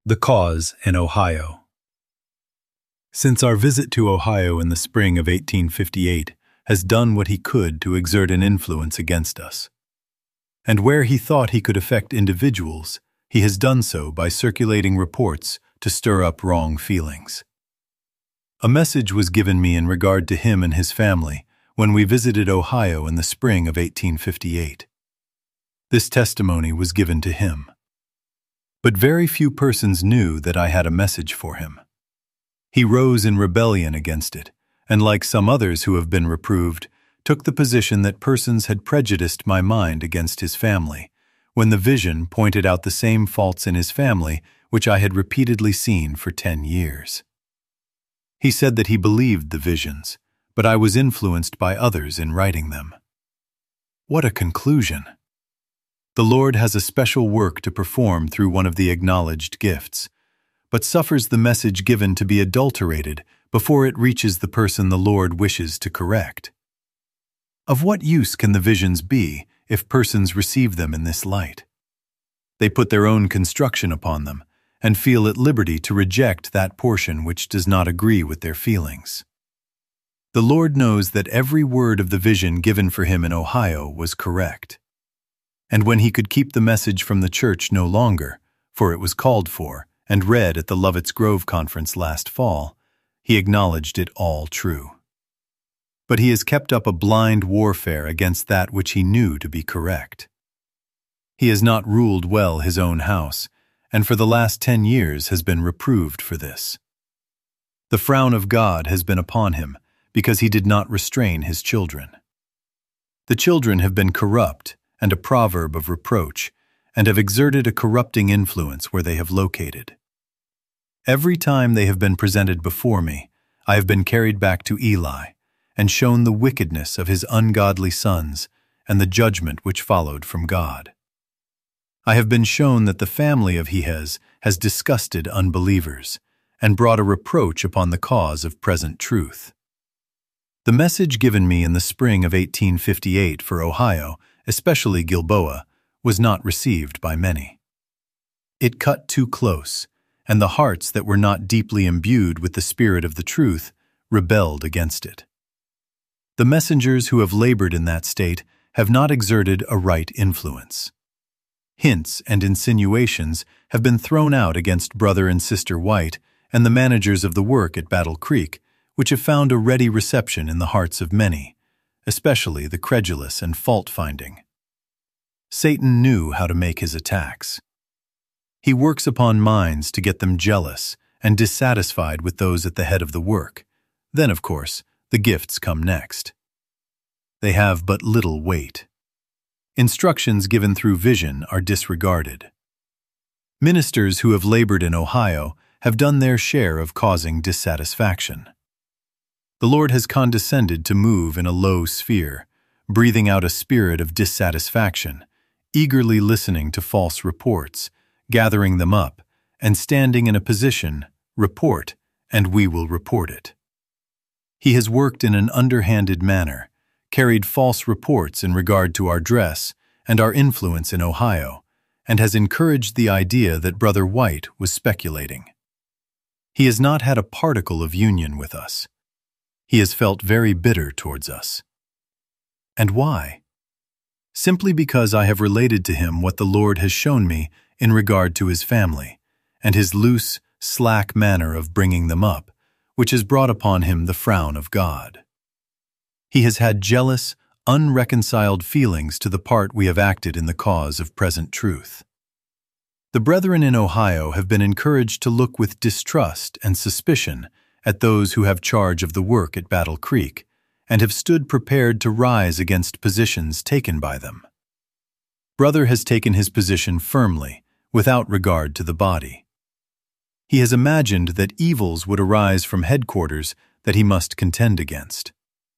The Cause in Ohio. Since our visit to Ohio in the spring of 1858 has done what he could to exert an influence against us. And where he thought he could affect individuals, he has done so by circulating reports to stir up wrong feelings. A message was given me in regard to him and his family when we visited Ohio in the spring of 1858. This testimony was given to him. But very few persons knew that I had a message for him. He rose in rebellion against it, and like some others who have been reproved, took the position that persons had prejudiced my mind against his family, when the vision pointed out the same faults in his family which I had repeatedly seen for 10 years. He said that he believed the visions, but I was influenced by others in writing them. What a conclusion! The Lord has a special work to perform through one of the acknowledged gifts, but suffers the message given to be adulterated before it reaches the person the Lord wishes to correct. Of what use can the visions be if persons receive them in this light? They put their own construction upon them and feel at liberty to reject that portion which does not agree with their feelings. The Lord knows that every word of the vision given for him in Ohio was correct. And when he could keep the message from the church no longer, for it was called for and read at the Lovett's Grove Conference last fall, he acknowledged it all true. But he has kept up a blind warfare against that which he knew to be correct. He has not ruled well his own house, and for the last 10 years has been reproved for this. The frown of God has been upon him because he did not restrain his children. The children have been corrupt and a proverb of reproach, and have exerted a corrupting influence where they have located. Every time they have been presented before me, I have been carried back to Eli, and shown the wickedness of his ungodly sons, and the judgment which followed from God. I have been shown that the family of Ahaz has disgusted unbelievers, and brought a reproach upon the cause of present truth. The message given me in the spring of 1858 for Ohio, especially Gilboa, was not received by many. It cut too close, and the hearts that were not deeply imbued with the spirit of the truth rebelled against it. The messengers who have labored in that state have not exerted a right influence. Hints and insinuations have been thrown out against Brother and Sister White and the managers of the work at Battle Creek, which have found a ready reception in the hearts of many, especially the credulous and fault-finding. Satan knew how to make his attacks. He works upon minds to get them jealous and dissatisfied with those at the head of the work. Then, of course, the gifts come next. They have but little weight. Instructions given through vision are disregarded. Ministers who have labored in Ohio have done their share of causing dissatisfaction. The Lord has condescended to move in a low sphere, breathing out a spirit of dissatisfaction, eagerly listening to false reports, gathering them up, and standing in a position, report, and we will report it. He has worked in an underhanded manner, carried false reports in regard to our dress and our influence in Ohio, and has encouraged the idea that Brother White was speculating. He has not had a particle of union with us. He has felt very bitter towards us. And why? Simply because I have related to him what the Lord has shown me in regard to his family, and his loose, slack manner of bringing them up, which has brought upon him the frown of God. He has had jealous, unreconciled feelings to the part we have acted in the cause of present truth. The brethren in Ohio have been encouraged to look with distrust and suspicion at those who have charge of the work at Battle Creek, and have stood prepared to rise against positions taken by them. Brother has taken his position firmly, without regard to the body. He has imagined that evils would arise from headquarters that he must contend against.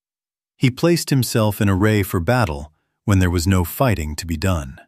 He placed himself in array for battle when there was no fighting to be done.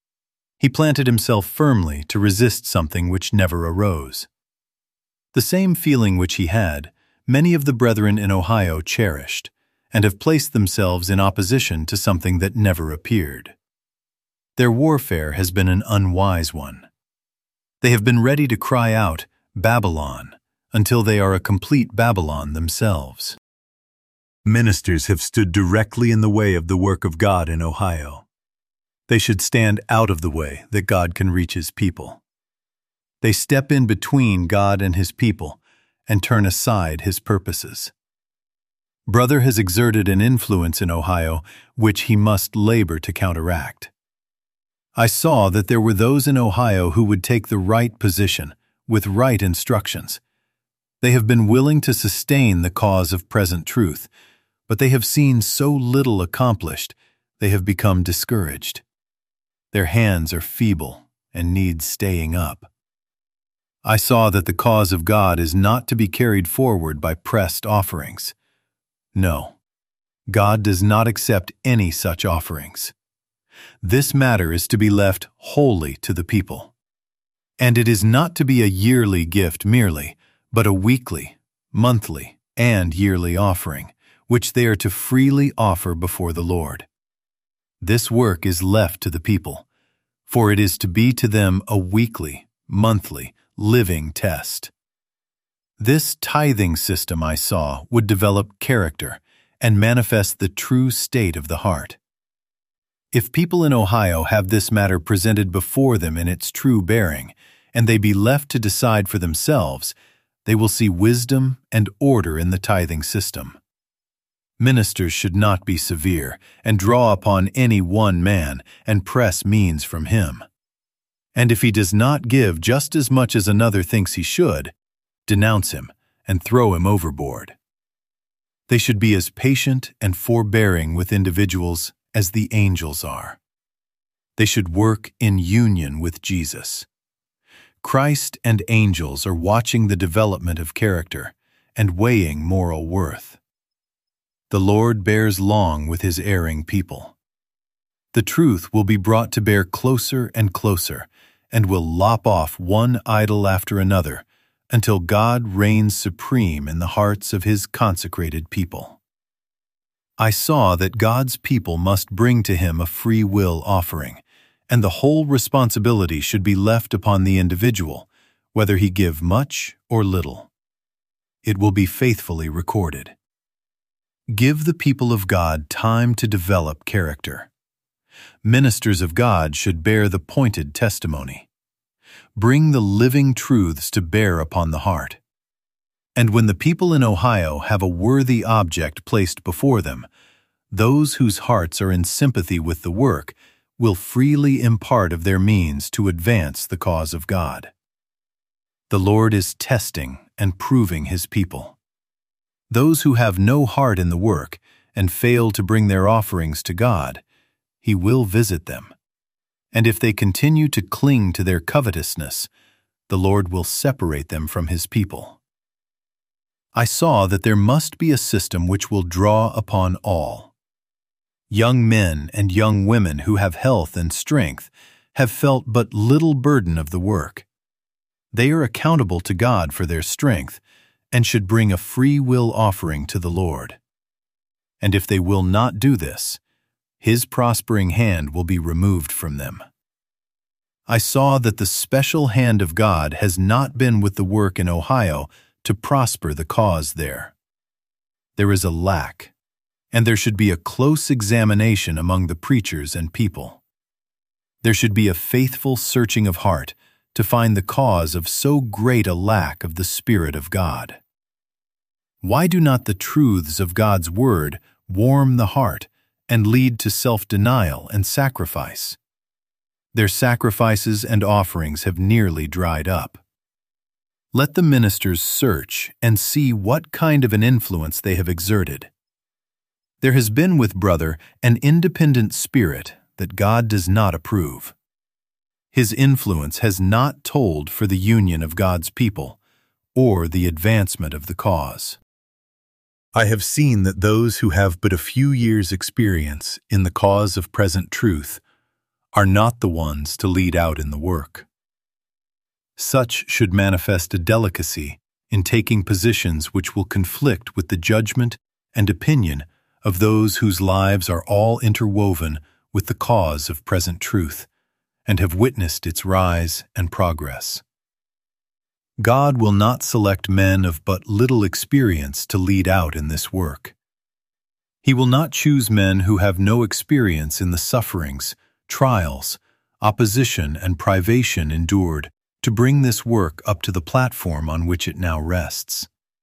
He planted himself firmly to resist something which never arose. The same feeling which he had, many of the brethren in Ohio cherished, and have placed themselves in opposition to something that never appeared. Their warfare has been an unwise one. They have been ready to cry out, "Babylon," until they are a complete Babylon themselves. Ministers have stood directly in the way of the work of God in Ohio. They should stand out of the way that God can reach His people. They step in between God and His people and turn aside His purposes. Brother has exerted an influence in Ohio which he must labor to counteract. I saw that there were those in Ohio who would take the right position, with right instructions. They have been willing to sustain the cause of present truth, but they have seen so little accomplished, they have become discouraged. Their hands are feeble and need staying up. I saw that the cause of God is not to be carried forward by pressed offerings. No, God does not accept any such offerings. This matter is to be left wholly to the people. And it is not to be a yearly gift merely, but a weekly, monthly, and yearly offering, which they are to freely offer before the Lord. This work is left to the people, for it is to be to them a weekly, monthly, living test. This tithing system I saw would develop character and manifest the true state of the heart. If people in Ohio have this matter presented before them in its true bearing, and they be left to decide for themselves, they will see wisdom and order in the tithing system. Ministers should not be severe and draw upon any one man and press means from him. And if he does not give just as much as another thinks he should, denounce him and throw him overboard. They should be as patient and forbearing with individuals as the angels are. They should work in union with Jesus. Christ and angels are watching the development of character and weighing moral worth. The Lord bears long with His erring people. The truth will be brought to bear closer and closer, and will lop off one idol after another, until God reigns supreme in the hearts of His consecrated people. I saw that God's people must bring to Him a free will offering, and the whole responsibility should be left upon the individual, whether he give much or little. It will be faithfully recorded. Give the people of God time to develop character. Ministers of God should bear the pointed testimony. Bring the living truths to bear upon the heart. And when the people in Ohio have a worthy object placed before them, those whose hearts are in sympathy with the work will freely impart of their means to advance the cause of God. The Lord is testing and proving His people. Those who have no heart in the work and fail to bring their offerings to God, He will visit them. And if they continue to cling to their covetousness, the Lord will separate them from His people. I saw that there must be a system which will draw upon all. Young men and young women who have health and strength have felt but little burden of the work. They are accountable to God for their strength and should bring a free will offering to the Lord. And if they will not do this, His prospering hand will be removed from them. I saw that the special hand of God has not been with the work in Ohio to prosper the cause there. There is a lack, and there should be a close examination among the preachers and people. There should be a faithful searching of heart to find the cause of so great a lack of the Spirit of God. Why do not the truths of God's Word warm the heart and lead to self-denial and sacrifice? Their sacrifices and offerings have nearly dried up. Let the ministers search and see what kind of an influence they have exerted. There has been with brother an independent spirit that God does not approve. His influence has not told for the union of God's people or the advancement of the cause. I have seen that those who have but a few years' experience in the cause of present truth are not the ones to lead out in the work. Such should manifest a delicacy in taking positions which will conflict with the judgment and opinion of those whose lives are all interwoven with the cause of present truth and have witnessed its rise and progress. God will not select men of but little experience to lead out in this work. He will not choose men who have no experience in the sufferings, trials, opposition, and privation endured to bring this work up to the platform on which it now rests.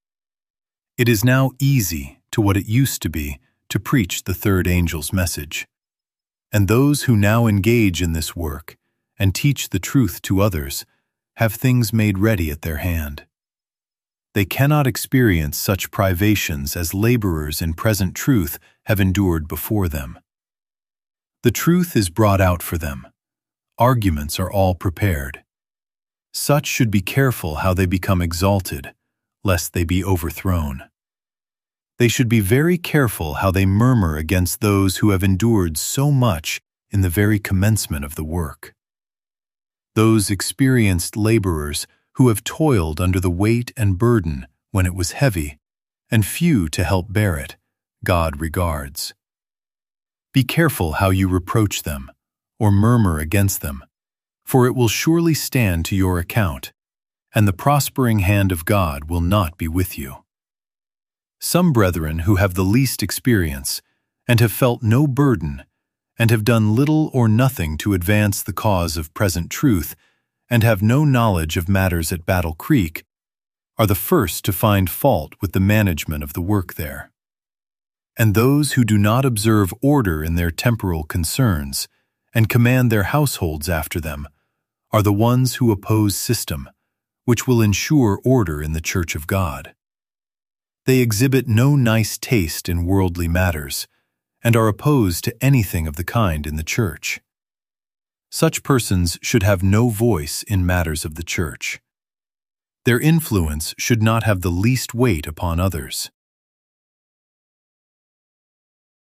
It is now easy, to what it used to be, to preach the third angel's message. And those who now engage in this work and teach the truth to others have things made ready at their hand. They cannot experience such privations as laborers in present truth have endured before them. The truth is brought out for them. Arguments are all prepared. Such should be careful how they become exalted, lest they be overthrown. They should be very careful how they murmur against those who have endured so much in the very commencement of the work. Those experienced laborers who have toiled under the weight and burden when it was heavy, and few to help bear it, God regards. Be careful how you reproach them, or murmur against them, for it will surely stand to your account, and the prospering hand of God will not be with you. Some brethren who have the least experience, and have felt no burden, and have done little or nothing to advance the cause of present truth, and have no knowledge of matters at Battle Creek, are the first to find fault with the management of the work there. And those who do not observe order in their temporal concerns, and command their households after them, are the ones who oppose system, which will ensure order in the Church of God. They exhibit no nice taste in worldly matters, and are opposed to anything of the kind in the Church. Such persons should have no voice in matters of the Church. Their influence should not have the least weight upon others.